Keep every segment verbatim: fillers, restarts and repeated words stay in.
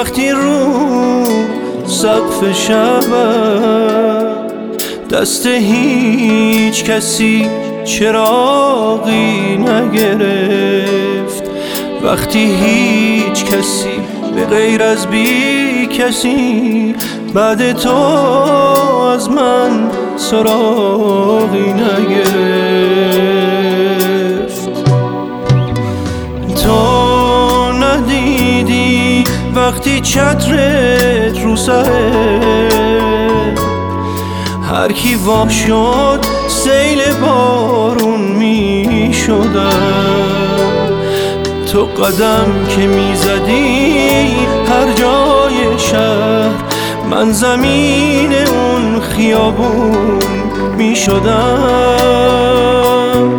وقتی رو سقف شبم دست هیچ کسی چراغی نگرفت، وقتی هیچ کسی به غیر از بی کسی بعد تو از من سراغی نگرفت. تو ندیدی وقتی چترت رو سره هر کی وا شد سیل بارون می شدم، تو قدم که می زدی هر جای شهر من زمین اون خیابون می شدم.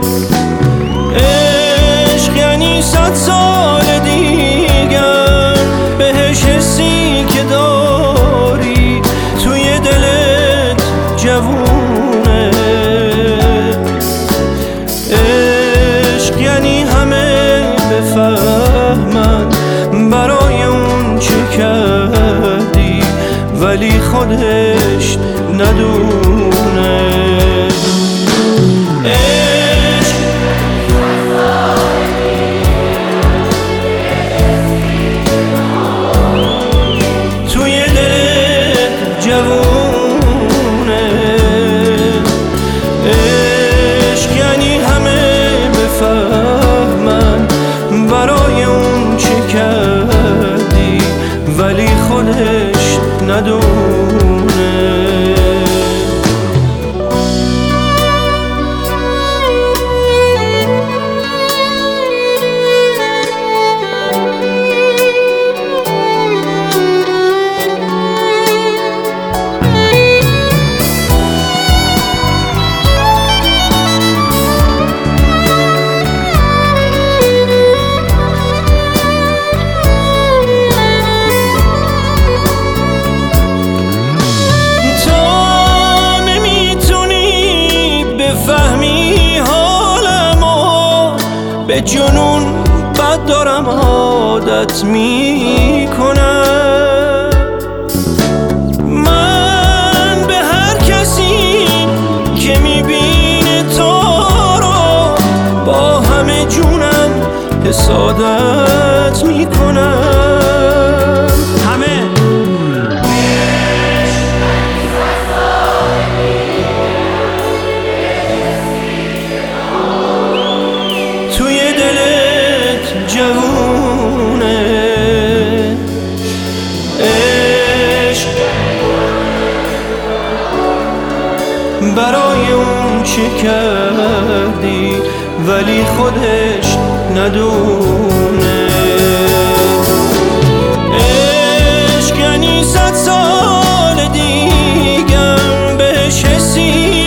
عشق یعنی صد سال دیگر بهش حسی که داری توی دلت جوونه. عشق یعنی همه بفهمن برای اون چه کردی ولی خودش ندونه. عشق توی دلت جوونه. عشق یعنی همه بفهمن برای اون چه کردی ولی خودش ندونه. به جنون بد دارم عادت میکنم، من به هر کسی که میبینه تو رو با همه جونم حسادت میکنم. همه توی دلت جوونه. عشق برای اون چه کردی ولی خودش ندونه. عشق یعنی صد سال دیگم بهش حسی